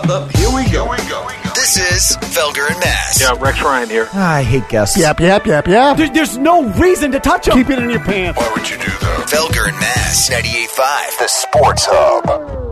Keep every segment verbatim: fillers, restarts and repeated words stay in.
Roundup. Here we go. Here we go. This is Felger and Mass. Yeah, Rex Ryan here. I hate guests. Yap, yap, yap, yap. There, there's no reason to touch them. Keep it in your pants. Why would you do that? Felger and Mass, ninety-eight point five, the Sports Hub.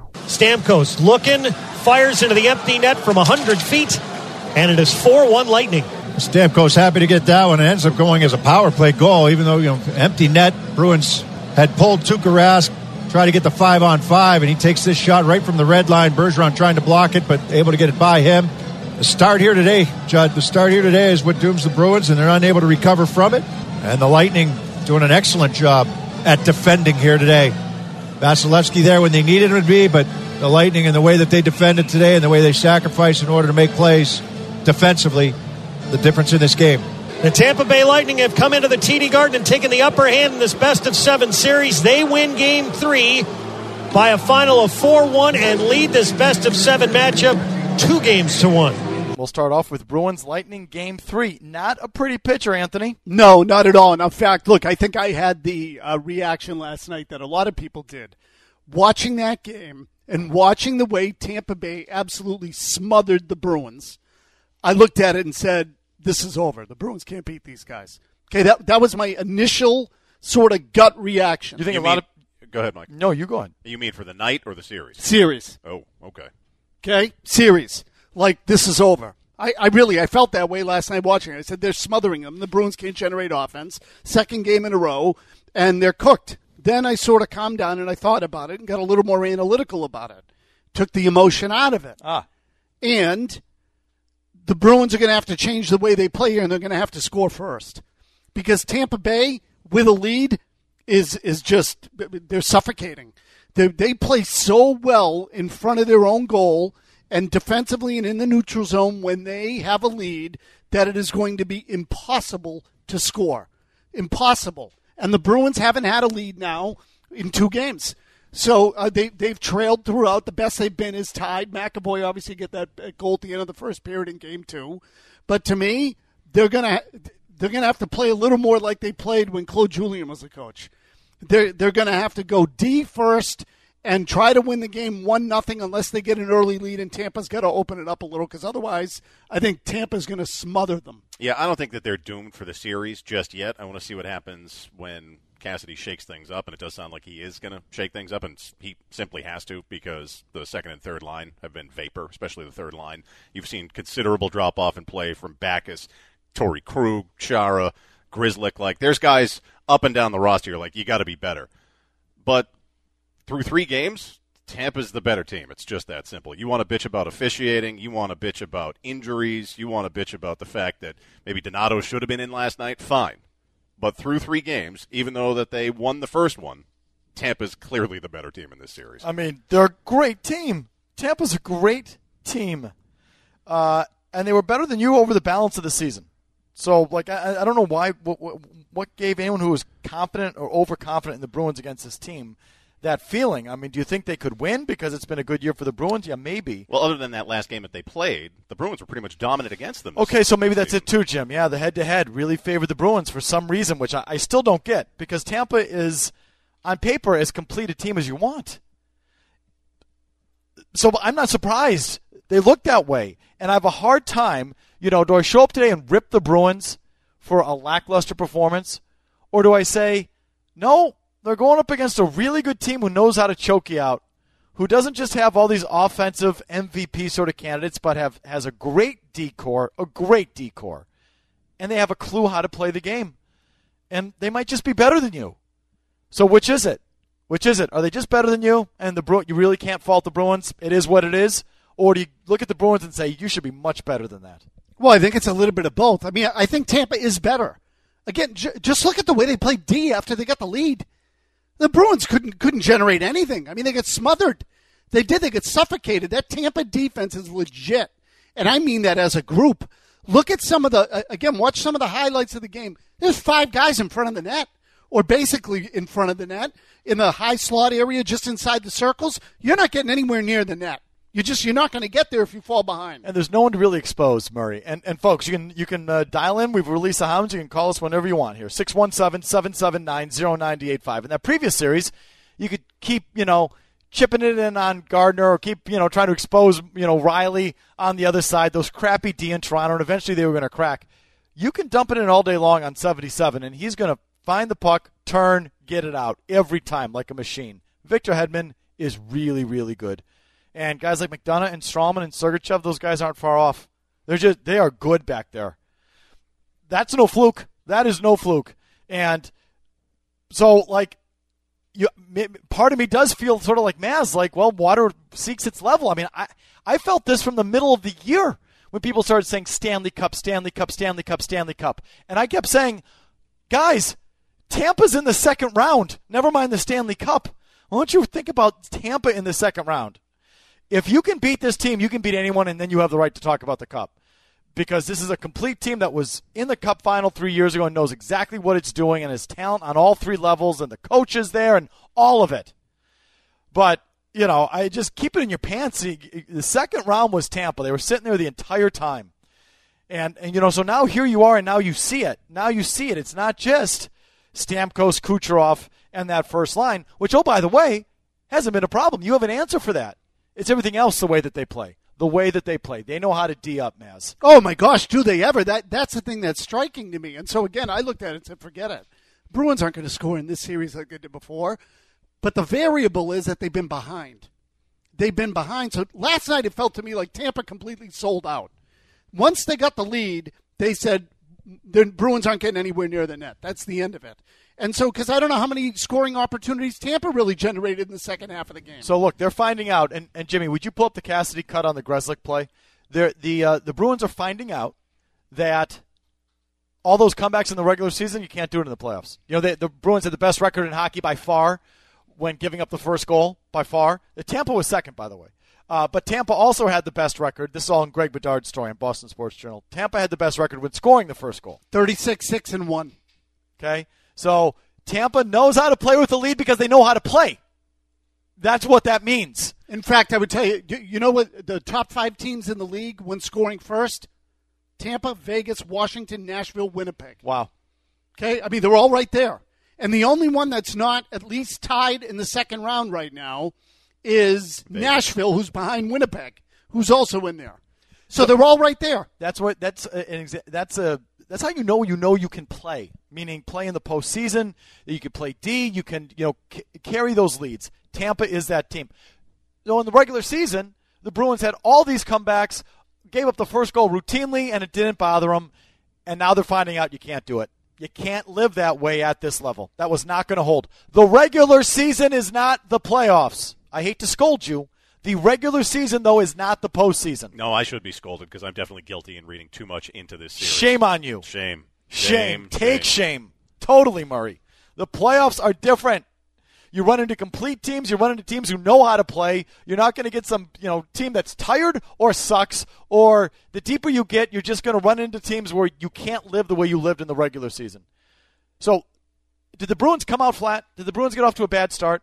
Stamkos looking, fires into the empty net from one hundred feet, and it is four one Lightning. Stamkos happy to get that one. It ends up going as a power play goal, even though, you know, empty net. Bruins had pulled Tuukka Rask, try to get the five on five, and he takes this shot right from the red line. Bergeron trying to block it, but able to get it by him. The start here today, Judd, the start here today is what dooms the Bruins, and they're unable to recover from it. And the Lightning doing an excellent job at defending here today. Vasilevsky there when they needed him to be, but the Lightning and the way that they defended today and the way they sacrificed in order to make plays defensively, the difference in this game. The Tampa Bay Lightning have come into the T D Garden and taken the upper hand in this best-of-seven series. They win Game three by a final of four one and lead this best-of-seven matchup two games to one. We'll start off with Bruins Lightning Game three. Not a pretty picture, Anthony. No, not at all. And in fact, look, I think I had the uh, reaction last night that a lot of people did. Watching that game and watching the way Tampa Bay absolutely smothered the Bruins, I looked at it and said, this is over. The Bruins can't beat these guys. Okay, that that was my initial sort of gut reaction. You think you a mean, lot of... Go ahead, Mike. No, you go ahead. You mean for the night or the series? Series. Oh, okay. Okay, series. Like, this is over. I, I really, I felt that way last night watching it. I said, they're smothering them. The Bruins can't generate offense. Second game in a row, and they're cooked. Then I sort of calmed down, and I thought about it and got a little more analytical about it. Took the emotion out of it. Ah. And the Bruins are going to have to change the way they play here, and they're going to have to score first. Because Tampa Bay, with a lead, is is just, they're suffocating. They they play so well in front of their own goal and defensively and in the neutral zone when they have a lead that it is going to be impossible to score. Impossible. And the Bruins haven't had a lead now in two games. So uh, they, they've trailed throughout. The best they've been is tied. McAvoy obviously get that goal at the end of the first period in game two. But to me, they're going to they're gonna have to play a little more like they played when Claude Julien was the coach. They're, they're going to have to go D first and try to win the game one nothing unless they get an early lead, and Tampa's got to open it up a little because otherwise I think Tampa's going to smother them. Yeah, I don't think that they're doomed for the series just yet. I want to see what happens when Cassidy shakes things up, and it does sound like he is going to shake things up, and he simply has to because the second and third line have been vapor, especially the third line. You've seen considerable drop-off in play from Backes, Torrey Krug, Chara, Grzelcyk. Like, there's guys up and down the roster you're like, you got to be better. But through three games, Tampa's the better team. It's just that simple. You want to bitch about officiating. You want to bitch about injuries. You want to bitch about the fact that maybe Donato should have been in last night. Fine. But through three games, even though that they won the first one, Tampa's clearly the better team in this series. I mean, they're a great team. Tampa's a great team. Uh, and they were better than you over the balance of the season. So, like, I, I don't know why, what, what, what gave anyone who was confident or overconfident in the Bruins against this team that feeling. I mean, do you think they could win because it's been a good year for the Bruins? Yeah, maybe. Well, other than that last game that they played, the Bruins were pretty much dominant against them. Okay, so maybe that's it too, Jim. Yeah, the head-to-head really favored the Bruins for some reason, which I, I still don't get, because Tampa is, on paper, as complete a team as you want. So I'm not surprised they look that way, and I have a hard time, you know, do I show up today and rip the Bruins for a lackluster performance, or do I say, no, they're going up against a really good team who knows how to choke you out, who doesn't just have all these offensive M V P sort of candidates, but have has a great D-core, a great D-core, and they have a clue how to play the game. And they might just be better than you. So which is it? Which is it? Are they just better than you, and the Bru- you really can't fault the Bruins? It is what it is? Or do you look at the Bruins and say, you should be much better than that? Well, I think it's a little bit of both. I mean, I think Tampa is better. Again, j- just look at the way they played D after they got the lead. The Bruins couldn't couldn't generate anything. I mean, they got smothered. They did. They got suffocated. That Tampa defense is legit, and I mean that as a group. Look at some of the, uh, again, watch some of the highlights of the game. There's five guys in front of the net, or basically in front of the net, in the high slot area, just inside the circles. You're not getting anywhere near the net. You just you're not going to get there if you fall behind. And there's no one to really expose, Murray. And and folks, you can you can uh, dial in. We've released the hounds. You can call us whenever you want here. six one seven, seven seven nine, zero nine eight five. In that previous series, you could keep, you know, chipping it in on Gardner or keep, you know, trying to expose, you know, Riley on the other side, those crappy D in Toronto, and eventually they were going to crack. You can dump it in all day long on seventy-seven, and he's going to find the puck, turn, get it out every time like a machine. Victor Hedman is really, really good. And guys like McDonough and Strawman and Sergachev, those guys aren't far off. They're just they are good back there. That's no fluke. That is no fluke. And so, like, you, part of me does feel sort of like Maz, like, well, water seeks its level. I mean, I, I felt this from the middle of the year when people started saying Stanley Cup, Stanley Cup, Stanley Cup, Stanley Cup. And I kept saying, guys, Tampa's in the second round. Never mind the Stanley Cup. Why don't you think about Tampa in the second round? If you can beat this team, you can beat anyone, and then you have the right to talk about the Cup. Because this is a complete team that was in the Cup final three years ago and knows exactly what it's doing and has talent on all three levels and the coaches there and all of it. But, you know, I just keep it in your pants. The second round was Tampa. They were sitting there the entire time. And, and you know, so now here you are and now you see it. Now you see it. It's not just Stamkos, Kucherov, and that first line, which, oh, by the way, hasn't been a problem. You have an answer for that. It's everything else the way that they play. The way that they play. They know how to D up, Maz. Oh, my gosh, do they ever? That That's the thing that's striking to me. And so, again, I looked at it and said, forget it. Bruins aren't going to score in this series like they did before. But the variable is that they've been behind. They've been behind. So last night it felt to me like Tampa completely sold out. Once they got the lead, they said the Bruins aren't getting anywhere near the net. That's the end of it. And so, because I don't know how many scoring opportunities Tampa really generated in the second half of the game. So, look, they're finding out. And, and Jimmy, would you pull up the Cassidy cut on the Grzelcyk play? They're, the uh, the Bruins are finding out that all those comebacks in the regular season, you can't do it in the playoffs. You know, they, the Bruins had the best record in hockey by far when giving up the first goal, by far. The Tampa was second, by the way. Uh, but Tampa also had the best record. This is all in Greg Bedard's story in Boston Sports Journal. Tampa had the best record when scoring the first goal. thirty-six, six, and one. Okay? So Tampa knows how to play with the lead because they know how to play. That's what that means. In fact, I would tell you, you know what the top five teams in the league when scoring first? Tampa, Vegas, Washington, Nashville, Winnipeg. Wow. Okay? I mean, they're all right there. And the only one that's not at least tied in the second round right now is Vegas. Nashville, who's behind Winnipeg, who's also in there. So they're all right there. That's what that's an exa- that's a That's how you know you know you can play, meaning play in the postseason. You can play D. You can you know c- carry those leads. Tampa is that team. So in the regular season, the Bruins had all these comebacks, gave up the first goal routinely, and it didn't bother them. And now they're finding out you can't do it. You can't live that way at this level. That was not going to hold. The regular season is not the playoffs. I hate to scold you. The regular season, though, is not the postseason. No, I should be scolded because I'm definitely guilty in reading too much into this series. Shame on you. Shame. Shame. Shame. Take shame. shame. Totally, Murray. The playoffs are different. You run into complete teams. You run into teams who know how to play. You're not going to get some, you know, team that's tired or sucks. Or the deeper you get, you're just going to run into teams where you can't live the way you lived in the regular season. So, did the Bruins come out flat? Did the Bruins get off to a bad start?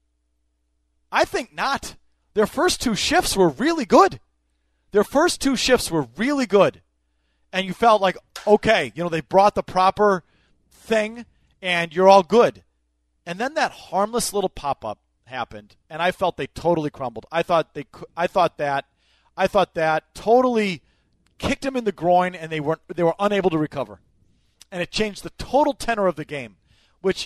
I think not. Their first two shifts were really good. Their first two shifts were really good. And you felt like, okay, you know, they brought the proper thing, and you're all good. And then that harmless little pop-up happened, and I felt they totally crumbled. I thought they, I thought that, I thought that totally kicked them in the groin, and they weren't, they were unable to recover. And it changed the total tenor of the game, which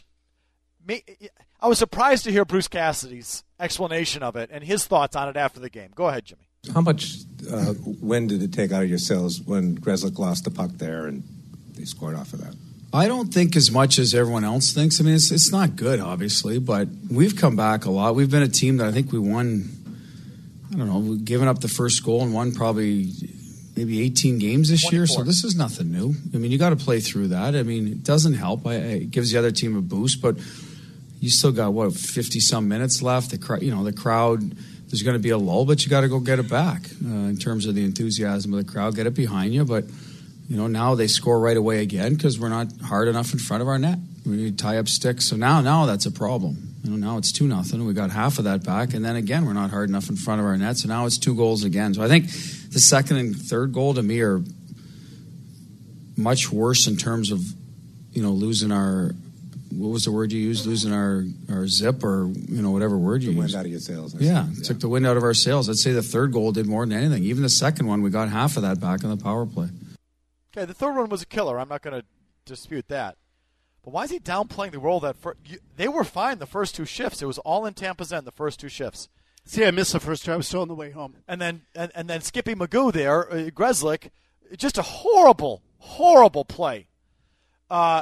I was surprised to hear Bruce Cassidy's explanation of it and his thoughts on it after the game. Go ahead, Jimmy. How much uh, wind did it take out of your sails when Grzelcyk lost the puck there and they scored off of that? I don't think as much as everyone else thinks. I mean, it's it's not good, obviously, but we've come back a lot. We've been a team that I think we won, I don't know, we've given up the first goal and won probably maybe eighteen games this year, so this is nothing new. I mean, you got to play through that. I mean, it doesn't help. I, it gives the other team a boost, but you still got, what, fifty-some minutes left. The crowd, you know, the crowd, there's going to be a lull, but you got to go get it back uh, in terms of the enthusiasm of the crowd. Get it behind you, but, you know, now they score right away again because we're not hard enough in front of our net. We need to tie up sticks. So now, now that's a problem. You know, now it's two nothing. We got half of that back, and then again, we're not hard enough in front of our net. So now it's two goals again. So I think the second and third goal to me are much worse in terms of, you know, losing our what was the word you used? Losing our, our zip or, you know, whatever word you The used. wind out of your sails. I Yeah, see. took the wind out of our sails. I'd say the third goal did more than anything. Even the second one, we got half of that back on the power play. Okay, the third one was a killer. I'm not going to dispute that. But why is he downplaying the role that fir- you, they were fine the first two shifts. It was all in Tampa's end the first two shifts. See, I missed the first time. I was still on the way home. And then and, and then Skippy Magoo there, uh, Grzelcyk, just a horrible, horrible play. Uh,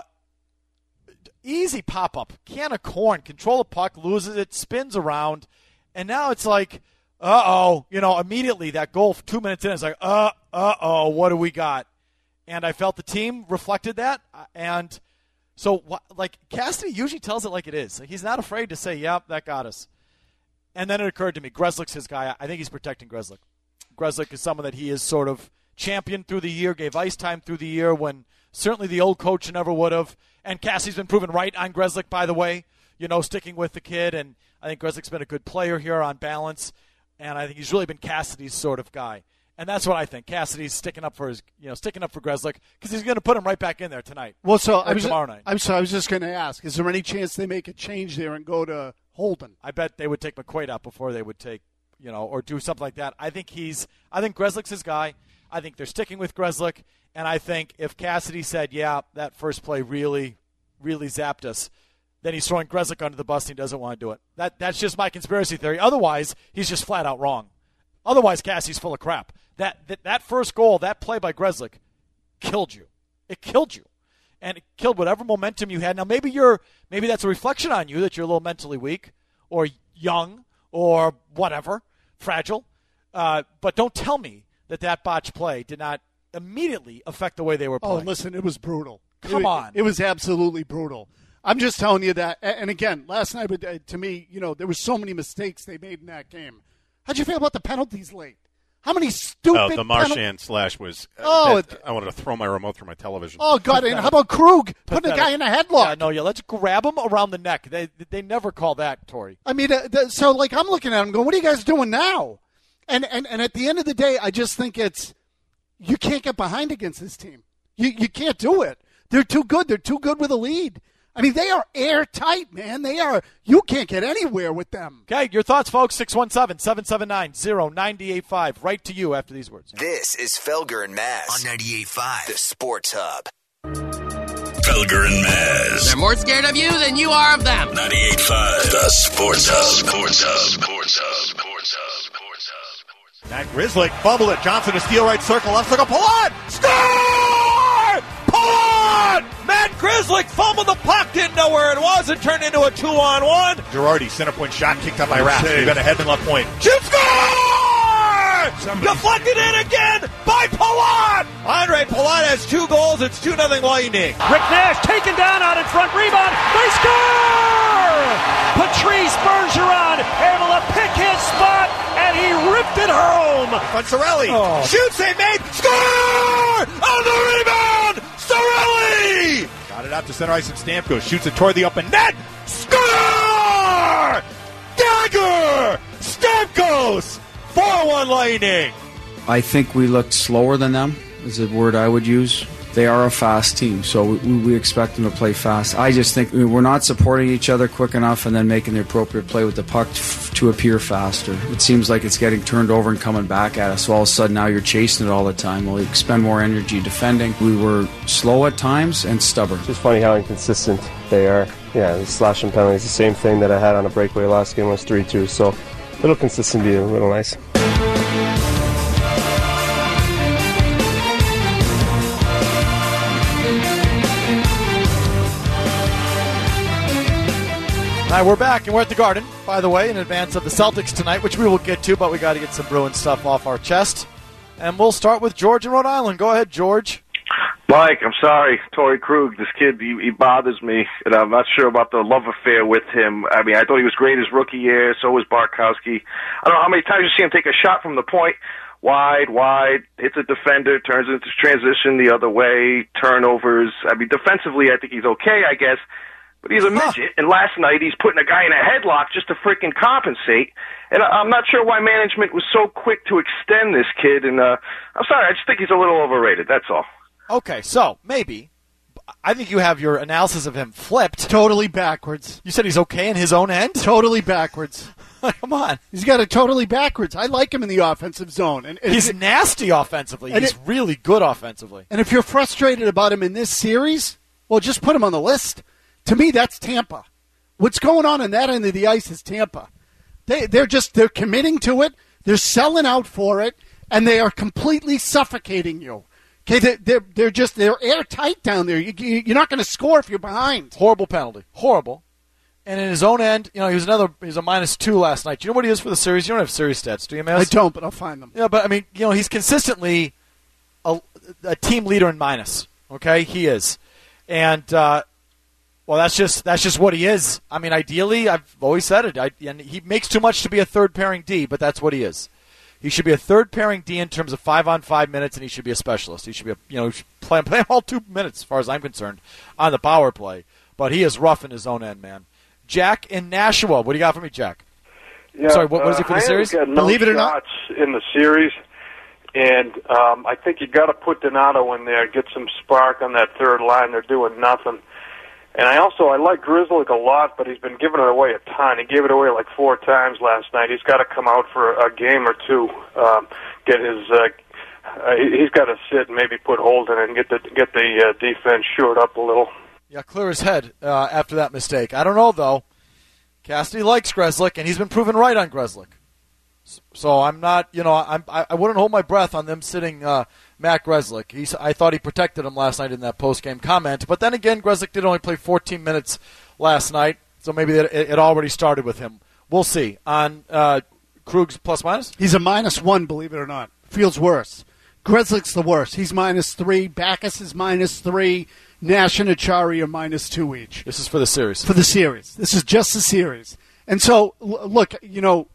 easy pop-up, can of corn, control the puck, loses it, spins around, and now it's like, uh-oh, you know, immediately that goal two minutes in, it's like, uh, uh-oh, what do we got? And I felt the team reflected that, and so, like, Cassidy usually tells it like it is. Like, he's not afraid to say, yep, that got us. And then it occurred to me, Grzelcyk's his guy. I think he's protecting Grzelcyk. Grzelcyk is someone that he is sort of championed through the year, gave ice time through the year when certainly the old coach never would have. And Cassidy's been proven right on Grzelcyk, by the way, you know, sticking with the kid. And I think Grzelcyk's been a good player here on balance. And I think he's really been Cassidy's sort of guy. And that's what I think. Cassidy's sticking up for his, you know, sticking up for Grzelcyk because he's going to put him right back in there tonight. Well, so I was, tomorrow night. I'm sorry, I was just going to ask: is there any chance they make a change there and go to Holden? I bet they would take McQuaid out before they would take, you know, or do something like that. I think he's, I think Grzelcyk's his guy. I think they're sticking with Grzelcyk, and I think if Cassidy said, "Yeah, that first play really, really zapped us," then he's throwing Grzelcyk under the bus and he doesn't want to do it. That that's just my conspiracy theory. Otherwise, he's just flat out wrong. Otherwise, Cassie's full of crap. That, that that first goal, that play by Grzelcyk, killed you. It killed you, and it killed whatever momentum you had. Now, maybe you're maybe that's a reflection on you that you're a little mentally weak, or young, or whatever, fragile. Uh, but don't tell me that that botch play did not immediately affect the way they were playing. Oh, listen, it was brutal. Come it, on, it was absolutely brutal. I'm just telling you that. And again, last night, to me, you know, there were so many mistakes they made in that game. How'd you feel about the penalties late? How many stupid Oh, the Marchand penal- slash was uh, Oh, that, I wanted to throw my remote through my television. Oh, God, and how about Krug putting a guy in a headlock? Yeah, no, yeah, let's grab him around the neck. They they never call that, Tori. I mean, uh, the, so, like, I'm looking at him going, what are you guys doing now? And, and and at the end of the day, I just think it's, you can't get behind against this team. You You can't do it. They're too good. They're too good with a lead. I mean, they are airtight, man. They are. You can't get anywhere with them. Okay, your thoughts, folks. six one seven, seven seven nine, zero nine eight five. Right to you after these words. This is Felger and Maz on ninety-eight point five, the Sports Hub. Felger and Maz. They're more scared of you than you are of them. ninety-eight point five, the Sports Hub. Sports Hub. Sports Hub. Sports Hub. Sports Hub. Matt Grzelcyk fumbled it. Johnson to steal right circle, left circle. Palat! Score! Palat! Matt Grzelcyk fumbled the puck, didn't know where it was, and turned into a two-on-one. Girardi, center point shot, kicked up by Rapp. He got a headman left point. Shoot, score! Somebody. Deflected in again by Palat! Andre Palat has two goals. It's two nothing Lightning. Rick Nash taken down out in front, rebound. They score! Patrice Bergeron able to pick his spot, and he ripped it home. Fonzarelli oh. shoots, they made, score! On the rebound, Cirelli! Got it out to center ice, and Stamkos shoots it toward the open net. Score! Dagger! Stamkos! four one Lightning. I think we looked slower than them, is the word I would use. They are a fast team, so we, we expect them to play fast. I just think we're not supporting each other quick enough and then making the appropriate play with the puck f- to appear faster. It seems like it's getting turned over and coming back at us. So all of a sudden now you're chasing it all the time. Well, you expend more energy defending. We were slow at times and stubborn. It's just funny how inconsistent they are. Yeah, the slashing penalties, the same thing that I had on a breakaway last game was three two. So a little consistency, a little nice. All right, we're back, and we're at the Garden, by the way, in advance of the Celtics tonight, which we will get to, but we got to get some Bruins stuff off our chest. And we'll start with George in Rhode Island. Go ahead, George. Mike, I'm sorry. Torrey Krug, this kid, he, he bothers me, and I'm not sure about the love affair with him. I mean, I thought he was great his rookie year, so was Barkowski. I don't know how many times you see him take a shot from the point, wide, wide, hits a defender, turns into transition the other way, turnovers. I mean, defensively, I think he's okay, I guess. But he's a midget, and last night he's putting a guy in a headlock just to freaking compensate. And I'm not sure why management was so quick to extend this kid. And uh, I'm sorry, I just think he's a little overrated. That's all. Okay, so maybe I think you have your analysis of him flipped. Totally backwards. You said he's okay in his own end? Totally backwards. Come on. He's got it totally backwards. I like him in the offensive zone. And, and He's it, nasty offensively. and He's it- really good offensively. And if you're frustrated about him in this series, well, just put him on the list. To me, that's Tampa. What's going on in that end of the ice is Tampa. They, they're just they're committing to it. They're selling out for it, and they are completely suffocating you. Okay, they're they're, they're just they're airtight down there. You, you, you're not going to score if you're behind. Horrible penalty. Horrible. And in his own end, you know, he was another. He was a minus two last night. Do you know what he is for the series? You don't have series stats, do you, Maz? I don't, but I'll find them. Yeah, but I mean, you know, he's consistently a, a team leader in minus. Okay, he is, and uh, well, that's just that's just what he is. I mean, ideally, I've always said it, I, and he makes too much to be a third pairing D, but that's what he is. He should be a third pairing D in terms of five on five minutes, and he should be a specialist. He should be, a, you know, play play him all two minutes, as far as I'm concerned, on the power play. But he is rough in his own end, man. Jack in Nashua, what do you got for me, Jack? Yeah, Sorry, what, what is he for the uh, series? Got no Believe it or not, shots in the series, and um, I think you got to put Donato in there, get some spark on that third line. They're doing nothing. And I also I like Grzelcyk a lot, but he's been giving it away a ton. He gave it away like four times last night. He's got to come out for a, a game or two, um, get his. Uh, uh, he's got to sit and maybe put Holden and get the get the uh, defense shored up a little. Yeah, clear his head uh, after that mistake. I don't know, though. Cassidy likes Grzelcyk, and he's been proven right on Grzelcyk. So I'm not, you know, I'm, I, I wouldn't hold my breath on them sitting uh, Matt Grzelcyk. He's, I thought he protected him last night in that post-game comment. But then again, Grzelcyk did only play fourteen minutes last night, so maybe it, it already started with him. We'll see. On uh, Krug's plus-minus? He's a minus one, believe it or not. Feels worse. Grzelcyk's the worst. He's minus three. Backus is minus three. Nash and Achari are minus two each. This is for the series. For the series. This is just the series. And so, l- look, you know,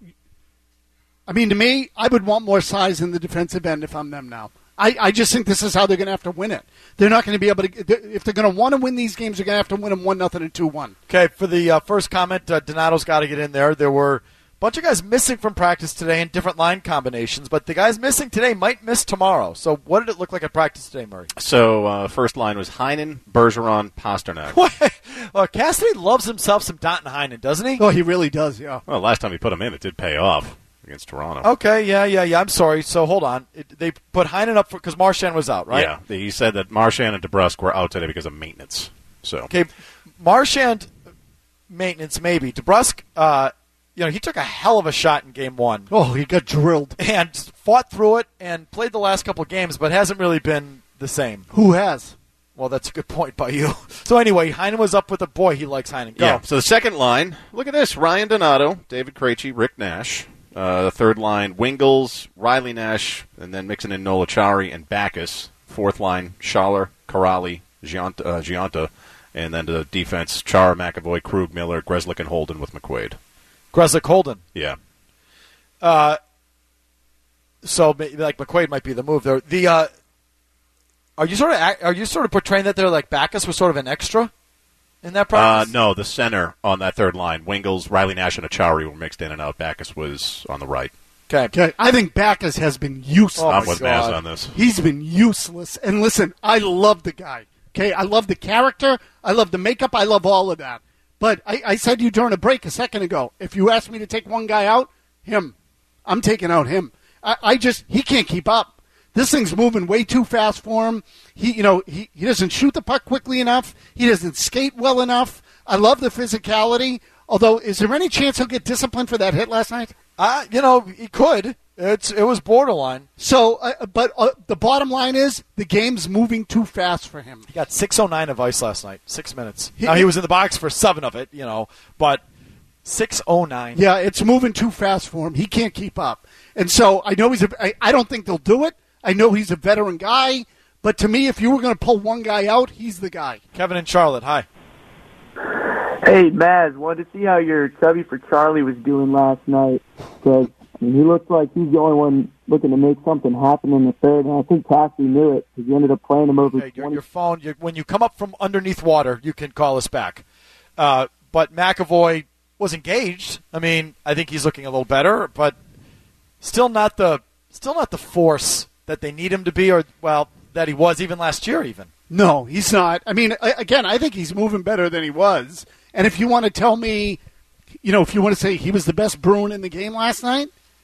I mean, to me, I would want more size in the defensive end if I'm them now. I, I just think this is how they're going to have to win it. They're not going to be able to, if they're going to want to win these games, they're going to have to win them one nothing and two one. Okay, for the uh, first comment, uh, Donato's got to get in there. There were a bunch of guys missing from practice today in different line combinations, but the guys missing today might miss tomorrow. So what did it look like at practice today, Murray? So uh, first line was Heinen, Bergeron, Pasternak. Well, Cassidy loves himself some Danton Heinen, doesn't he? Oh, he really does, yeah. Well, last time he put him in, it did pay off against Toronto. Okay, yeah, yeah, yeah. I'm sorry. So hold on. It, they put Heinen up because Marchand was out, right? Yeah, he said that Marchand and DeBrusk were out today because of maintenance. So okay, Marchand maintenance maybe. DeBrusk, uh, you know, he took a hell of a shot in game one. Oh, he got drilled and fought through it and played the last couple of games, but hasn't really been the same. Who has? Well, that's a good point by you. So anyway, Heinen was up with a boy. He likes Heinen. Go. Yeah. So the second line, look at this: Ryan Donato, David Krejci, Rick Nash. Uh, the third line, Wingles, Riley Nash, and then mixing in Noel Acciari and Backus. Fourth line, Schaller, Corrali, Giunta, uh, Giunta, and then the defense, Chara, McAvoy, Krug, Miller, Grzelcyk, and Holden with McQuaid. Grzelcyk, Holden. Yeah. Uh, so like McQuaid might be the move there. The uh, are you sort of are you sort of portraying that there like Backus was sort of an extra in that practice? Uh, no, the center on that third line, Wingles, Riley Nash, and Acciari were mixed in and out. Backus was on the right. Okay. Okay. I think Backus has been useless. I'm with Maz on this. He's been useless. And listen, I love the guy. Okay, I love the character. I love the makeup. I love all of that. But I, I said to you during a break a second ago, if you asked me to take one guy out, him. I'm taking out him. I, I just he can't keep up. This thing's moving way too fast for him. He, you know, he, he doesn't shoot the puck quickly enough. He doesn't skate well enough. I love the physicality. Although, is there any chance he'll get disciplined for that hit last night? Uh, you know, he could. It's it was borderline. So, uh, but uh, the bottom line is the game's moving too fast for him. He got six oh nine of ice last night. Six minutes. He, now he was in the box for seven of it, you know, but six oh nine. Yeah, it's moving too fast for him. He can't keep up. And so I know he's a. I, I don't think they'll do it. I know he's a veteran guy, but to me, if you were going to pull one guy out, he's the guy. Kevin and Charlotte, hi. Hey, Maz, wanted to see how your chubby for Charlie was doing last night. Because I mean, he looks like he's the only one looking to make something happen in the third, and I think Cassidy knew it because he ended up playing him over okay, your, twenty. your phone, your, when you come up from underneath water, you can call us back. Uh, but McAvoy was engaged. I mean, I think he's looking a little better, but still not the still not the force that they need him to be, or well, that he was even last year. Even No, he's not. I mean, again, I think he's moving better than he was. And if you want to tell me, you know, if you want to say he was the best Bruin in the game last night,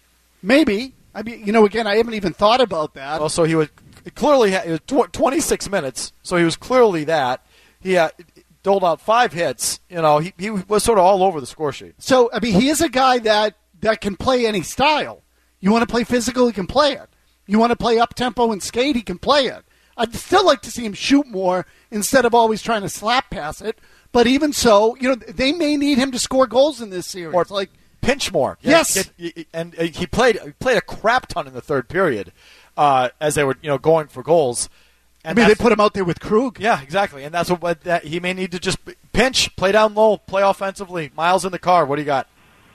maybe. I mean, you know, again, I haven't even thought about that. Well, so he was clearly it was tw- twenty-six minutes, so he was clearly that. He uh, doled out five hits. You know, he, he was sort of all over the score sheet. So, I mean, he is a guy that, that can play any style. You want to play physical, he can play it. You want to play up-tempo and skate, he can play it. I'd still like to see him shoot more instead of always trying to slap pass it. But even so, you know, they may need him to score goals in this series. Or like pinch more. Yes. Get, and he played he played a crap ton in the third period uh, as they were, you know, going for goals. And I mean, they put him out there with Krug. Yeah, exactly. And that's what that he may need to just pinch, play down low, play offensively. Miles in the car. What do you got?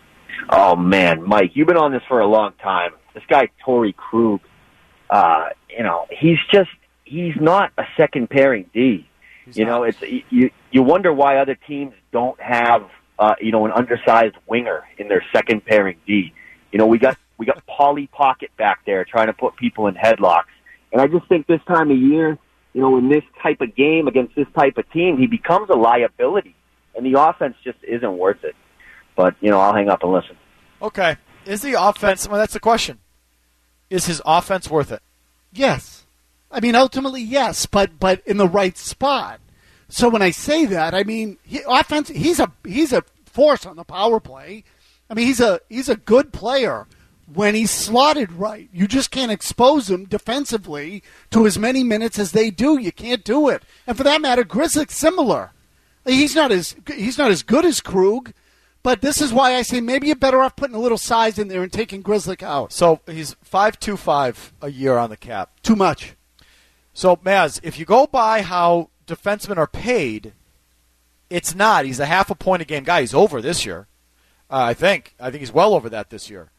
Oh, man, Mike, you've been on this for a long time. This guy, Torey Krug, uh, you know, he's just, he's not a second pairing D. He's you not. know, it's you. You wonder why other teams don't have, uh, you know, an undersized winger in their second pairing D. You know, we got we got Polly Pocket back there trying to put people in headlocks, and I just think this time of year, you know, in this type of game against this type of team, he becomes a liability, and the offense just isn't worth it. But you know, I'll hang up and listen. Okay, is the offense? Well, that's the question. Is his offense worth it? Yes. I mean, ultimately, yes, but but in the right spot. So when I say that, I mean, he, offense. He's a he's a force on the power play. I mean, he's a he's a good player when he's slotted right. You just can't expose him defensively to as many minutes as they do. You can't do it. And for that matter, Grzelcyk's similar. He's not as he's not as good as Krug, but this is why I say maybe you're better off putting a little size in there and taking Grzelcyk out. So he's five two five a year on the cap. Too much. So, Maz, if you go by how defensemen are paid, it's not. He's a half a point a game guy. He's over this year, uh, I think. I think he's well over that this year.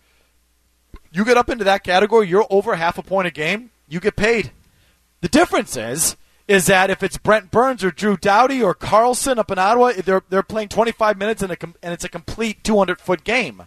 You get up into that category, you're over half a point a game, you get paid. The difference is, is that if it's Brent Burns or Drew Doughty or Carlson up in Ottawa, they're they're playing twenty-five minutes and, a, and it's a complete two hundred foot game.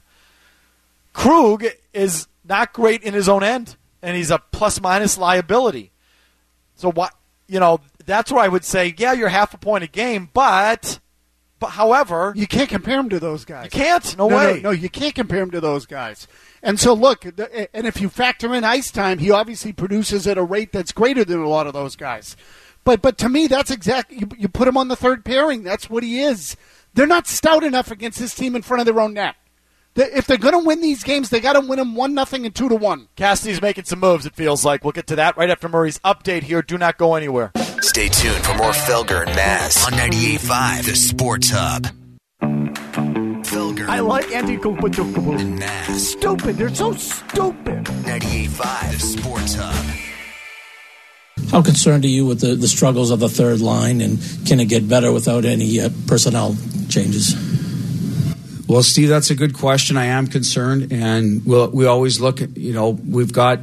Krug is not great in his own end, and he's a plus-minus liability. So what you know, that's where I would say, yeah, you're half a point a game, but, but however, you can't compare him to those guys. You can't, no, no way. No, no, you can't compare him to those guys. And so look, and if you factor in ice time, he obviously produces at a rate that's greater than a lot of those guys. But but to me, that's exactly you, you put him on the third pairing. That's what he is. They're not stout enough against this team in front of their own net. If they're going to win these games, they got to win them one nothing and two to one. Cassidy's making some moves. It feels like we'll get to that right after Murray's update here. Do not go anywhere. Stay tuned for more Felger and Maz on ninety-eight point five, the Sports Hub. Felger. I like anti and Maz. Stupid. They're so stupid. ninety-eight point five, the Sports Hub. How concerned are you with the, the struggles of the third line, and can it get better without any uh, personnel changes? Well, Steve, that's a good question. I am concerned, and we'll, we always look at, you know, we've got,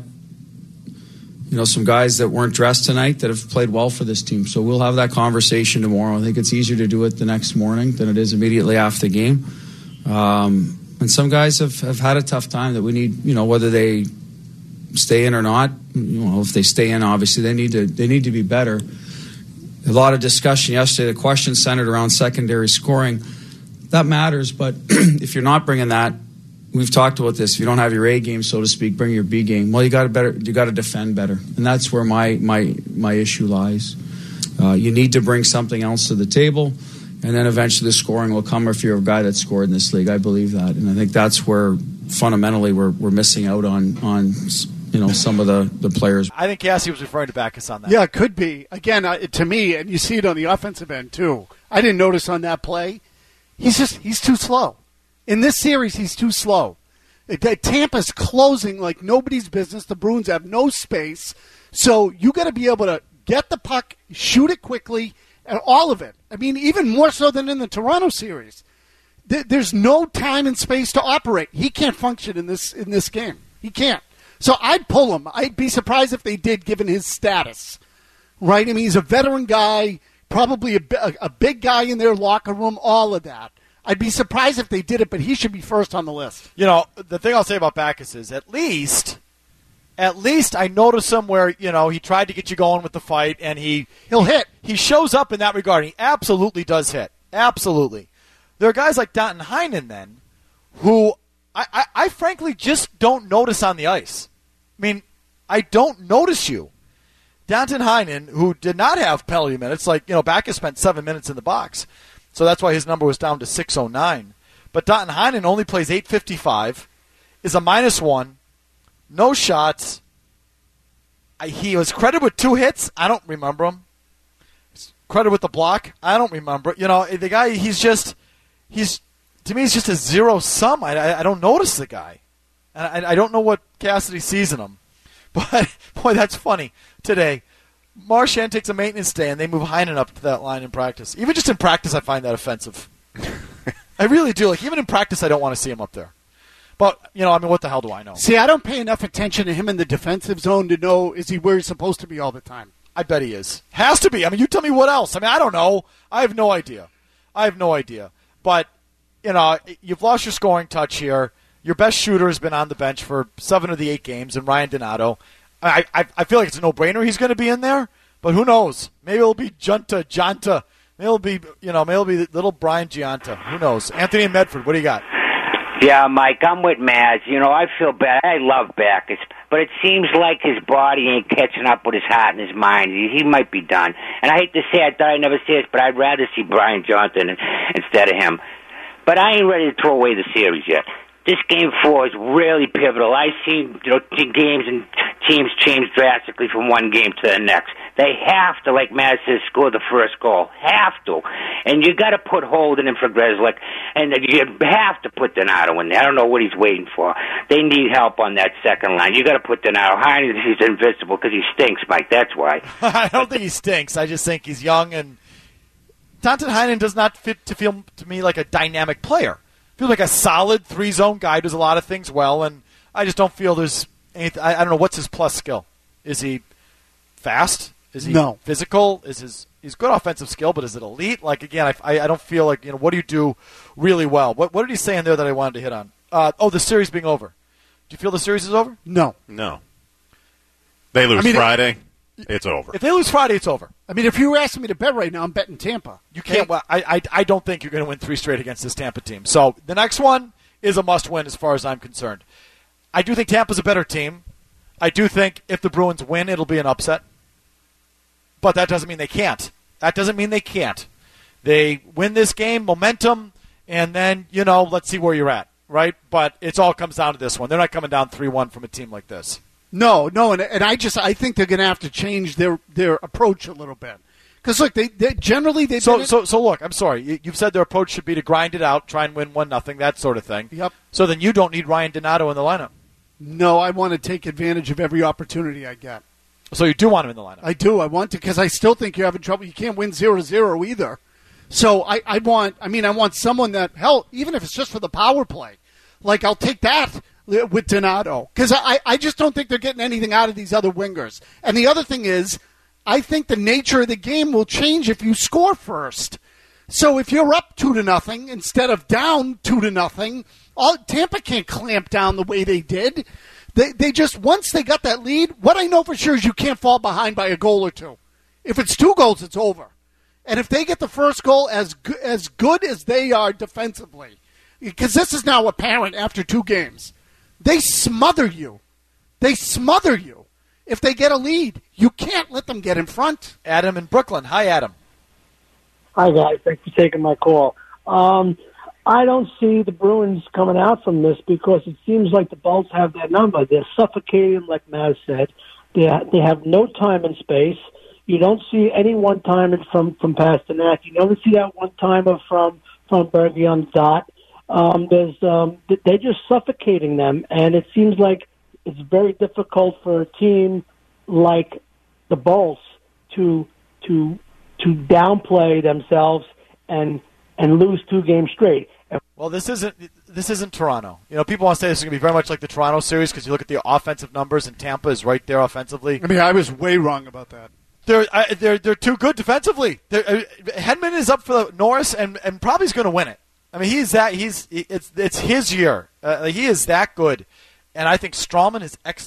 you know, some guys that weren't dressed tonight that have played well for this team. So we'll have that conversation tomorrow. I think it's easier to do it the next morning than it is immediately after the game. Um, and some guys have, have had a tough time that we need, you know, whether they stay in or not. You know, if they stay in, obviously they need to they need to be better. A lot of discussion yesterday. The question centered around secondary scoring. That matters, but if you're not bringing that, we've talked about this. If you don't have your A game, so to speak, bring your B game. Well, you got to better. You got to defend better, and that's where my my my issue lies. Uh, you need to bring something else to the table, and then eventually the scoring will come if you're a guy that scored in this league. I believe that, and I think that's where fundamentally we're we're missing out on on you know some of the, the players. I think Cassie was referring to Backus on that. Yeah, it could be. Again, uh, to me, and you see it on the offensive end too. I didn't notice on that play. He's just he's too slow. In this series, he's too slow. Tampa's closing like nobody's business. The Bruins have no space. So you got to be able to get the puck, shoot it quickly, and all of it. I mean, even more so than in the Toronto series. There's no time and space to operate. He can't function in this in this game. He can't. So I'd pull him. I'd be surprised if they did, given his status. Right? I mean, he's a veteran guy. Probably a, a, a big guy in their locker room, all of that. I'd be surprised if they did it, but he should be first on the list. You know, the thing I'll say about Backus is at least at least I notice him where, you know, he tried to get you going with the fight, and he he'll hit. He shows up in that regard. He absolutely does hit. Absolutely. There are guys like Danton Heinen then who I, I, I frankly just don't notice on the ice. I mean, I don't notice you. Danton Heinen, who did not have penalty minutes, like, you know, Backes spent seven minutes in the box, so that's why his number was down to six oh nine. But Danton Heinen only plays eight fifty-five, is a minus one, no shots. I, he was credited with two hits. I don't remember him. Credited with the block. I don't remember. You know, the guy, he's just, he's, to me, he's just a zero sum. I, I, I don't notice the guy. And I, I don't know what Cassidy sees in him. But, boy, that's funny. Today, Marchand takes a maintenance day, and they move Heinen up to that line in practice. Even just in practice, I find that offensive. I really do. Like, even in practice, I don't want to see him up there. But, you know, I mean, what the hell do I know? See, I don't pay enough attention to him in the defensive zone to know, is he where he's supposed to be all the time? I bet he is. Has to be. I mean, you tell me what else. I mean, I don't know. I have no idea. I have no idea. But, you know, you've lost your scoring touch here. Your best shooter has been on the bench for seven of the eight games, and Ryan Donato. I, I, I feel like it's a no-brainer he's going to be in there, but who knows? Maybe it'll be Junta, Jonta. Maybe it'll be, you know, maybe it'll be little Brian Giunta. Who knows? Anthony and Medford, what do you got? Yeah, Mike, I'm with Maz. You know, I feel bad. I love Backes, but it seems like his body ain't catching up with his heart and his mind. He, he might be done. And I hate to say, I thought I'd never say this, but I'd rather see Brian Johnson instead of him. But I ain't ready to throw away the series yet. This game four is really pivotal. I've seen, you know, games and teams change drastically from one game to the next. They have to, like Matt says, score the first goal. Have to. And you got to put Holden in for Grzelcyk, and you have to put Donato in there. I don't know what he's waiting for. They need help on that second line. You got to put Donato. Heinen, he's invincible because he stinks, Mike. That's why. I don't think he stinks. I just think he's young, and Danton Heinen does not fit to feel to me like a dynamic player. Feels like a solid three-zone guy, does a lot of things well, and I just don't feel there's anything. I, I don't know, what's his plus skill? Is he fast? Is he no. physical? Is his he's good offensive skill, but is it elite? Like, again, I, I don't feel like, you know, what do you do really well? What what did he say in there that I wanted to hit on? Uh, oh, the series being over. Do you feel the series is over? No. No. They lose I mean, Friday. It, It's over. If they lose Friday, it's over. I mean, if you were asking me to bet right now, I'm betting Tampa. You can't. Well, I, I I don't think you're going to win three straight against this Tampa team. So the next one is a must-win as far as I'm concerned. I do think Tampa's a better team. I do think if the Bruins win, it'll be an upset. But that doesn't mean they can't. That doesn't mean they can't. They win this game, momentum, and then, you know, let's see where you're at, right? But it all comes down to this one. They're not coming down three one from a team like this. No, no, and, and I just I think they're going to have to change their, their approach a little bit. Because, look, they, they generally they so so so look. I'm sorry. You, you've said their approach should be to grind it out, try and win one nothing, that sort of thing. Yep. So then you don't need Ryan Donato in the lineup. No, I want to take advantage of every opportunity I get. So you do want him in the lineup? I do. I want to because I still think you're having trouble. You can't win zero zero either. So I, I want. I mean, I want someone that hell, even if it's just for the power play, like I'll take that with Donato because I, I just don't think they're getting anything out of these other wingers. And the other thing is, I think the nature of the game will change if you score first. So if you're up two to nothing instead of down two to nothing, all, Tampa can't clamp down the way they did. They they just once they got that lead, what I know for sure is you can't fall behind by a goal or two. If it's two goals, it's over. And if they get the first goal as go- as good as they are defensively, because this is now apparent after two games, they smother you. They smother you. If they get a lead, you can't let them get in front. Adam in Brooklyn. Hi, Adam. Hi, guys. Thanks for taking my call. Um, I don't see the Bruins coming out from this because it seems like the Bolts have their number. They're suffocating, like Maz said. They they have no time and space. You don't see any one-timer from, from Pasternak. You never see that one-timer from, from Berge on the dot. Um, there's, um, they're just suffocating them, and it seems like it's very difficult for a team like the Bolts to to to downplay themselves and and lose two games straight. Well, this isn't this isn't Toronto. You know, people want to say this is going to be very much like the Toronto series because you look at the offensive numbers and Tampa is right there offensively. I mean, I was way wrong about that. They're uh, they're they're too good defensively. Uh, Hedman is up for Norris and and probably is going to win it. I mean, he's that he's it's it's his year. Uh, he is that good, and I think Strawman is excellent.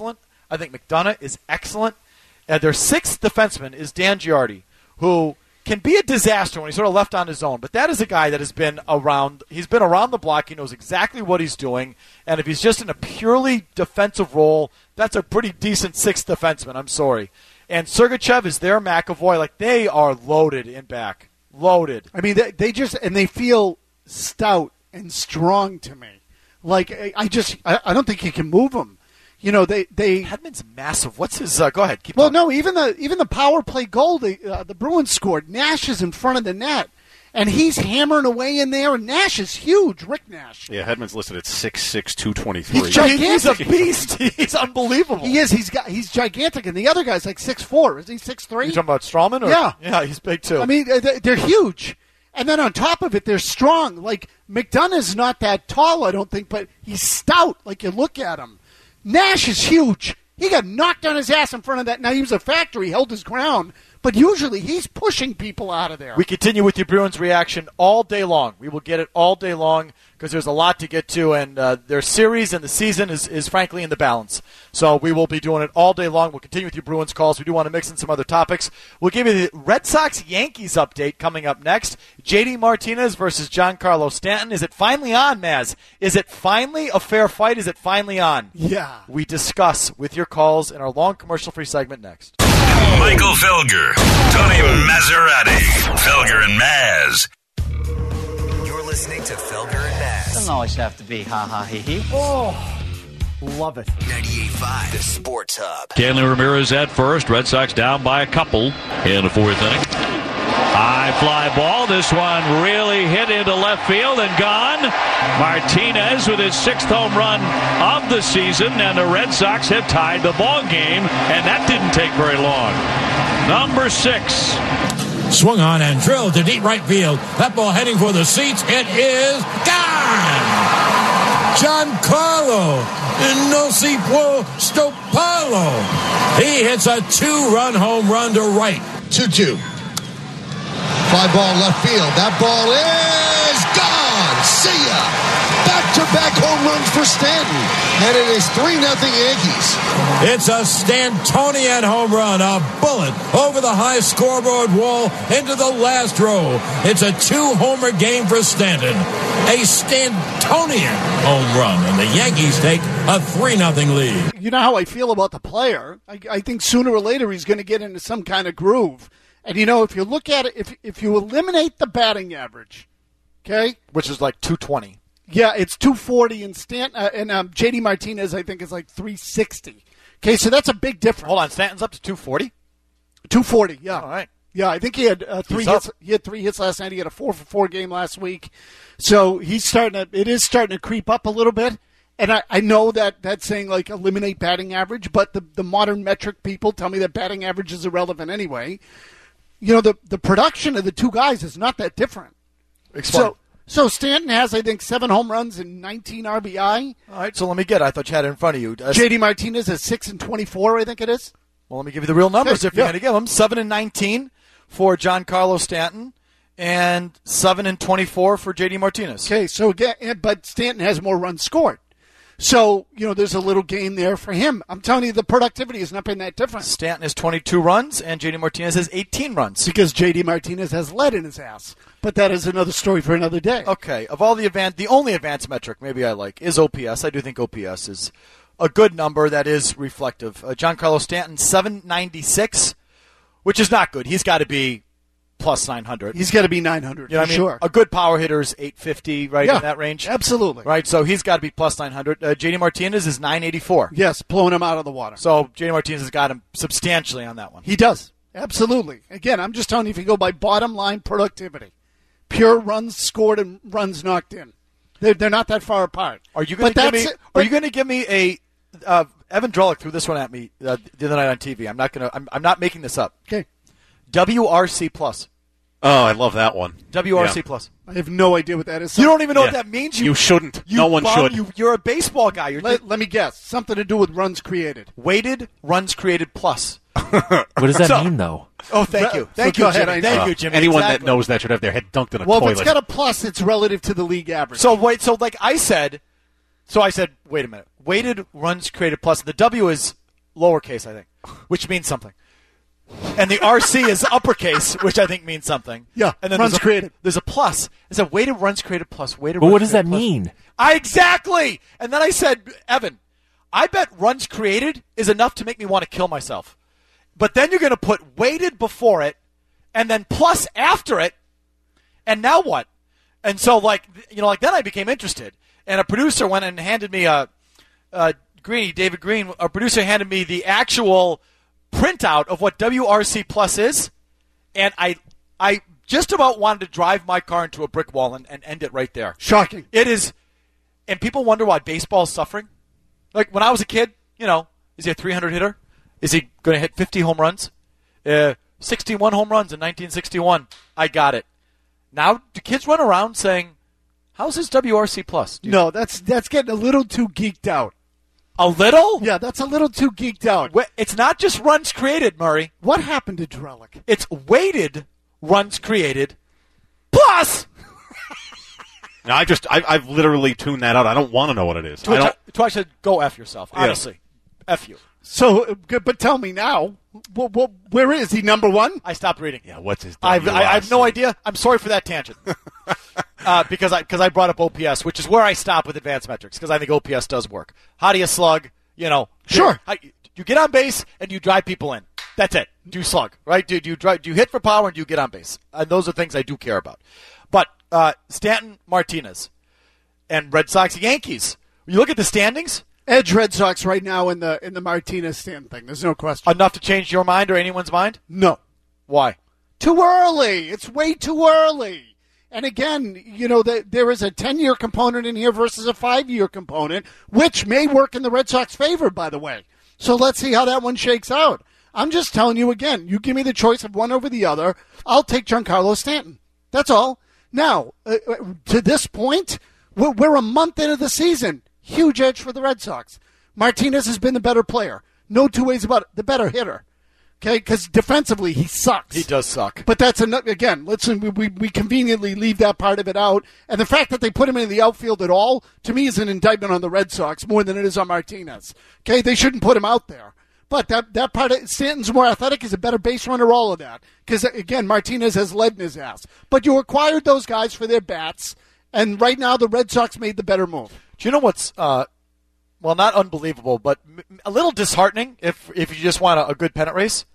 I think McDonough is excellent. Uh, their sixth defenseman is Dan Giardi, who can be a disaster when he's sort of left on his own. But that is a guy that has been around. He's been around the block. He knows exactly what he's doing. And if he's just in a purely defensive role, that's a pretty decent sixth defenseman. I'm sorry. And Sergachev is their McAvoy. Like, they are loaded in back. Loaded. I mean, they, they just, and they feel stout and strong to me. Like, I, I just, I, I don't think you can move them. You know, they, they Hedman's massive. What's his? Uh, go ahead. Keep well, talking. no, even the even the power play goal the uh, the Bruins scored. Nash is in front of the net, and he's hammering away in there. And Nash is huge. Rick Nash. Yeah, Hedman's listed at six six, two twenty-three. He's gigantic. He's a beast. He's unbelievable. He is. He's got. He's gigantic, and the other guy's like six four. Is he six three? You talking about Strawman? Or? Yeah, yeah, he's big too. I mean, they're huge. And then on top of it, they're strong. Like, McDonough's not that tall, I don't think, but he's stout. Like, you look at him. Nash is huge. He got knocked on his ass in front of that. Now, he was a factory, held his ground. But usually he's pushing people out of there. We continue with your Bruins reaction all day long. We will get it all day long because there's a lot to get to, and uh, their series and the season is, is frankly in the balance. So we will be doing it all day long. We'll continue with your Bruins calls. We do want to mix in some other topics. We'll give you the Red Sox-Yankees update coming up next. J D Martinez versus Giancarlo Stanton. Is it finally on, Maz? Is it finally a fair fight? Is it finally on? Yeah. We discuss with your calls in our long commercial-free segment next. Michael Felger, Tony Maserati, Felger and Maz. You're listening to Felger and Maz. Doesn't always have to be ha ha he he. Oh, love it. ninety-eight point five, the Sports Hub. Kenley Ramirez at first. Red Sox down by a couple in the fourth inning. High fly ball. This one really hit into left field and gone. Martinez with his sixth home run of the season, and the Red Sox have tied the ball game, and that didn't take very long. Number six. Swung on and drilled to deep right field. That ball heading for the seats. It is gone. Giancarlo Nosipwo Stopalo. He hits a two-run home run to right. two two. Fly ball left field. That ball is gone. See ya. Back-to-back home runs for Stanton. And it is three nothing Yankees. It's a Stantonian home run. A bullet over the high scoreboard wall into the last row. It's a two-homer game for Stanton. A Stantonian home run. And the Yankees take a three nothing lead. You know how I feel about the player. I, I think sooner or later he's going to get into some kind of groove. And, you know, if you look at it, if if you eliminate the batting average, okay? Which is like two twenty. Yeah, it's two forty, and Stanton, uh, and um, J D Martinez, I think, is like three sixty. Okay, so that's a big difference. Hold on, Stanton's up to two forty? two forty, yeah. All right. Yeah, I think he had uh, three He's hits. up. He had three hits last night. He had a four for four game last week. So he's starting to, it is starting to creep up a little bit. And I, I know that that's saying, like, eliminate batting average, but the, the modern metric people tell me that batting average is irrelevant anyway. You know, the, the production of the two guys is not that different. Explain. So, so Stanton has, I think, seven home runs and nineteen R B I. All right, so let me get it. I thought you had it in front of you. Uh, J D Martinez has six and twenty-four, I think it is. Well, let me give you the real numbers Okay, if you're yeah. going to give them. seven and nineteen for Giancarlo Stanton and seven and twenty-four for J D Martinez. Okay, so again, but Stanton has more runs scored. So, you know, there's a little gain there for him. I'm telling you, the productivity has not been that different. Stanton has twenty-two runs, and J D Martinez has eighteen runs. Because J D Martinez has lead in his ass. But that is another story for another day. Okay, of all the advan- the only advanced metric maybe I like is O P S. I do think O P S is a good number that is reflective. Uh, Giancarlo Stanton, seven ninety-six, which is not good. He's got to be plus nine hundred. He's got to be nine hundred, you know for what I mean? sure. A good power hitter is eight fifty, right, Yeah, in that range? absolutely. Right, so he's got to be plus nine hundred. Uh, J D Martinez is nine eighty-four. Yes, blowing him out of the water. So J D Martinez has got him substantially on that one. He does. Absolutely. Again, I'm just telling you, if you go by bottom line productivity, pure runs scored and runs knocked in, they're, they're not that far apart. Are you going But to give me? that's it. Are you going to give me a? Uh, Evan Drellick threw this one at me uh, the other night on T V. I'm not going to. I'm, I'm not making this up. Okay. W R C plus. Oh, I love that one. W R C Yeah. plus. I have no idea what that is. You don't even know Yeah. what that means. You shouldn't. You No one bum, should. You, you're a baseball guy. You're Let, let me guess. Something to do with runs created. weighted runs created plus. What does that So- mean, though? Oh, thank you, So thank go you, ahead, Jimmy. I Thank know. you, Jimmy. Anyone Exactly. that knows that should have their head dunked in a Well, toilet. if it's got a plus, it's relative to the league average. So wait, so like I said, so I said, wait a minute. Weighted runs created plus. The W is lowercase, I think, which means something. And the R C is uppercase, which I think means something. Yeah, and then runs there's a, created. There's a plus. It's a weighted runs created plus weighted But runs what does that created plus. mean? I exactly. And then I said, Evan, I bet runs created is enough to make me want to kill myself. But then you're going to put weighted before it, and then plus after it, and now what? And so, like, you know, like then I became interested, and a producer went and handed me a, a Green, David Green, a producer handed me the actual printout of what W R C Plus is, and I, I just about wanted to drive my car into a brick wall and, and end it right there. Shocking. It is, and people wonder why baseball is suffering. Like when I was a kid, you know, is he a three hundred hitter? Is he going to hit fifty home runs? Uh, sixty-one home runs in nineteen sixty-one. I got it. Now, do kids run around saying, how's this W R C Plus? Dude? No, that's that's getting a little too geeked out. A little? Yeah, that's a little too geeked out. It's not just runs created, Murray. What happened to Drellick? It's weighted runs created plus. No, I just, I, I've literally tuned that out. I don't want to know what it is. To I which don't, I, to which I said, go F yourself, honestly. Yeah. F you. So, but tell me now, wh- wh- where is he, number one? I stopped reading. Yeah, what's his I've, I, I have no idea. I'm sorry for that tangent. uh, because I because I brought up O P S, which is where I stop with advanced metrics, because I think O P S does work. How do you slug? You know, sure. How, you get on base and you drive people in. That's it. Do you slug, right? Do, do you drive? Do you hit for power and do you get on base? And those are things I do care about. But uh, Stanton, Martinez, and Red Sox, Yankees. You look at the standings. Edge Red Sox right now in the in the Martinez Stanton thing. There's no question. Enough to change your mind or anyone's mind? No. Why? Too early. It's way too early. And again, you know, the, there is a ten-year component in here versus a five-year component, which may work in the Red Sox favor, by the way. So let's see how that one shakes out. I'm just telling you again, you give me the choice of one over the other, I'll take Giancarlo Stanton. That's all. Now, uh, to this point, we're, we're a month into the season. Huge edge for the Red Sox. Martinez has been the better player. No two ways about it. The better hitter. Okay, because defensively he sucks. He does suck. But that's another, again, listen, we, we, we conveniently leave that part of it out. And the fact that they put him in the outfield at all, to me, is an indictment on the Red Sox more than it is on Martinez. Okay, they shouldn't put him out there. But that, that part of Stanton's more athletic, he's a better base runner, all of that. Because, again, Martinez has lead in his ass. But you acquired those guys for their bats, and right now the Red Sox made the better move. Do you know what's, uh, well, not unbelievable, but a little disheartening if if you just want a, a good pennant race?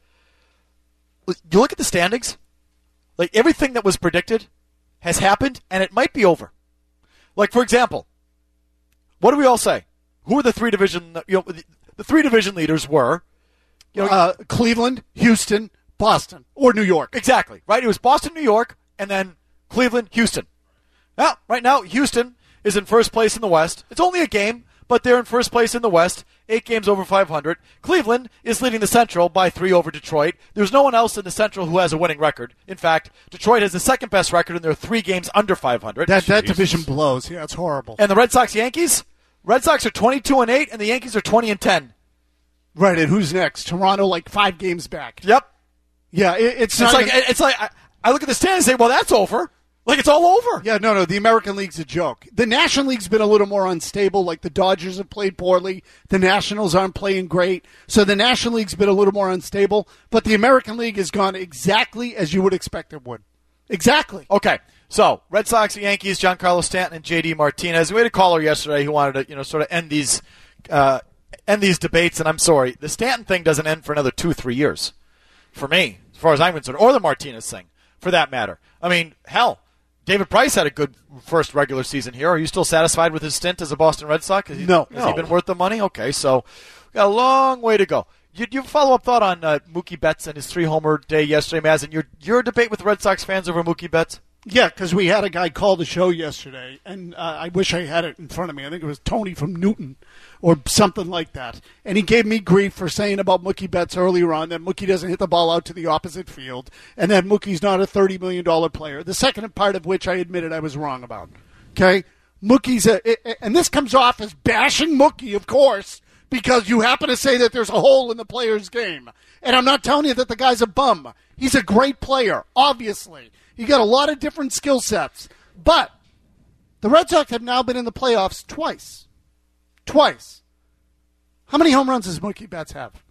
You look at the standings, like everything that was predicted has happened, and it might be over. Like, for example, what do we all say? Who are the three division, you know, the, the three division leaders were, you know, uh, Cleveland, Houston, Boston, or New York. Exactly, right? It was Boston, New York, and then Cleveland, Houston. Well, right now, Houston is in first place in the West. It's only a game, but they're in first place in the West, eight games over five hundred. Cleveland is leading the Central by three over Detroit. There's no one else in the Central who has a winning record. In fact, Detroit has the second best record, and they're three games under five hundred. That that division blows. Yeah, it's horrible. And the Red Sox, Yankees, Red Sox are twenty-two and eight, and the Yankees are twenty and ten. Right, and who's next? Toronto, like five games back. Yep. Yeah, it, it's, it's not like even, it's like I, I look at the standings and say, well, that's over. Like, it's all over. Yeah, no, no, the American League's a joke. The National League's been a little more unstable. Like, the Dodgers have played poorly. The Nationals aren't playing great. So the National League's been a little more unstable. But the American League has gone exactly as you would expect it would. Exactly. Okay, so Red Sox, Yankees, Giancarlo Stanton, and J D Martinez. We had a caller yesterday who wanted to, you know, sort of end these, uh, end these debates, and I'm sorry, the Stanton thing doesn't end for another two, three years, for me, as far as I'm concerned, or the Martinez thing, for that matter. I mean, hell, David Price had a good first regular season here. Are you still satisfied with his stint as a Boston Red Sox? Has he, no. Has he been worth the money? Okay, so we got a long way to go. You, you follow-up thought on uh, Mookie Betts and his three-homer day yesterday, Maz, and your, your debate with Red Sox fans over Mookie Betts? Yeah, because we had a guy call the show yesterday, and uh, I wish I had it in front of me. I think it was Tony from Newton or something like that. And he gave me grief for saying about Mookie Betts earlier on that Mookie doesn't hit the ball out to the opposite field and that Mookie's not a thirty million dollars player, the second part of which I admitted I was wrong about. Okay? Mookie's a – and this comes off as bashing Mookie, of course, because you happen to say that there's a hole in the player's game. And I'm not telling you that the guy's a bum. He's a great player, obviously. He got a lot of different skill sets. But the Red Sox have now been in the playoffs twice. Twice. How many home runs does Mookie Betts have?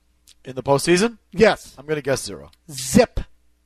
In the postseason? Yes. I'm going to guess zero. Zip.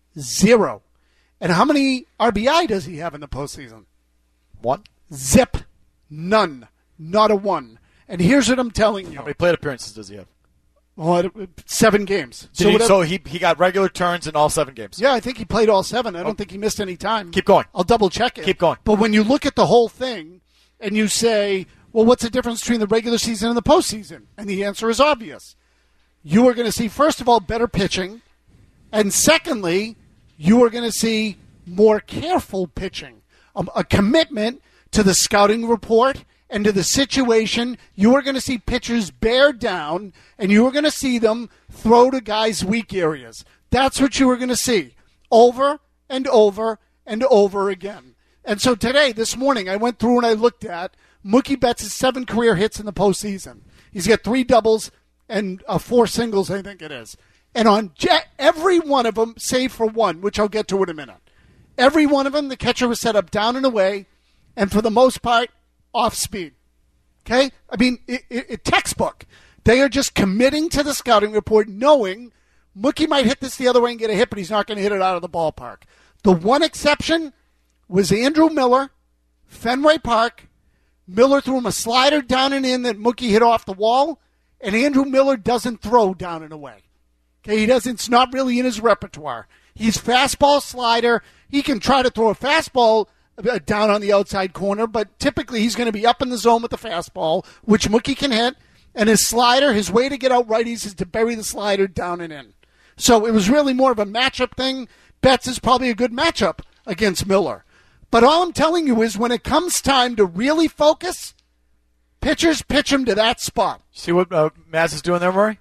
Zero. And how many R B I does he have in the postseason? One. Zip. None. Not a one. And here's what I'm telling you. How many plate appearances does he have? Well, seven games. So, he, so he he got regular turns in all seven games. Yeah, I think he played all seven. I don't oh. think he missed any time. Keep going. I'll double check it. Keep going. But when you look at the whole thing and you say, well, what's the difference between the regular season and the postseason? And the answer is obvious. You are going to see, first of all, better pitching. And secondly, you are going to see more careful pitching. Um, a commitment to the scouting report and to the situation. You are going to see pitchers bear down, and you are going to see them throw to guys' weak areas. That's what you are going to see over and over and over again. And so today, this morning, I went through and I looked at Mookie Betts' seven career hits in the postseason. He's got three doubles and uh, four singles, I think it is. And on jet, every one of them, save for one, which I'll get to in a minute, every one of them, the catcher was set up down and away, and for the most part, off speed. Okay? I mean, it, it, it textbook. They are just committing to the scouting report, knowing Mookie might hit this the other way and get a hit, but he's not going to hit it out of the ballpark. The one exception was Andrew Miller, Fenway Park. Miller threw him a slider down and in that Mookie hit off the wall, and Andrew Miller doesn't throw down and away. Okay, he doesn't. It's not really in his repertoire. He's fastball, slider. He can try to throw a fastball down on the outside corner, but typically he's going to be up in the zone with the fastball, which Mookie can hit, and his slider, his way to get out righties is to bury the slider down and in. So it was really more of a matchup thing. Betts is probably a good matchup against Miller. But all I'm telling you is when it comes time to really focus, pitchers pitch him to that spot. See what uh, Maz is doing there, Murray?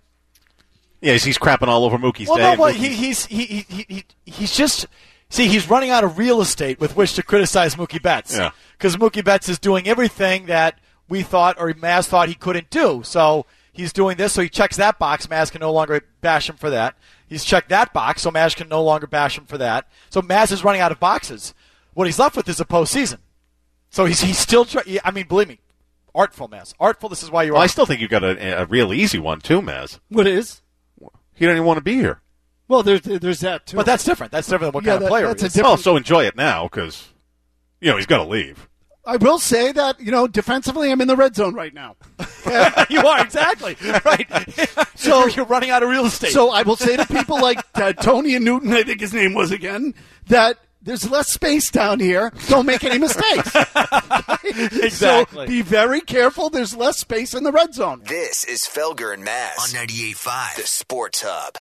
Yeah, he's crapping all over Mookie's well, day. No, well, he, he's he, he, he, he's just see he's running out of real estate with which to criticize Mookie Betts. Yeah, because Mookie Betts is doing everything that we thought or Maz thought he couldn't do. So he's doing this, so he checks that box. Maz can no longer bash him for that. He's checked that box, so Maz can no longer bash him for that. So Maz is running out of boxes. What he's left with is a postseason. So he's he's still trying. I mean, believe me, artful, Maz. Artful. This is why you're. Well, I still think you got a, a real easy one too, Maz. What is? He don't even want to be here. Well, there's there's that too. But that's different. That's different than what yeah, kind that, of player that's he a is. different. Oh, so enjoy it now because you know he's got to leave. I will say that, you know, defensively, I'm in the red zone right now. You are, exactly. Right. So you're running out of real estate. So I will say to people like uh, Tony and Newton, I think his name was again, that there's less space down here. Don't make any mistakes. Exactly. So be very careful. There's less space in the red zone. This is Felger and Maz on ninety-eight point five, the Sports Hub.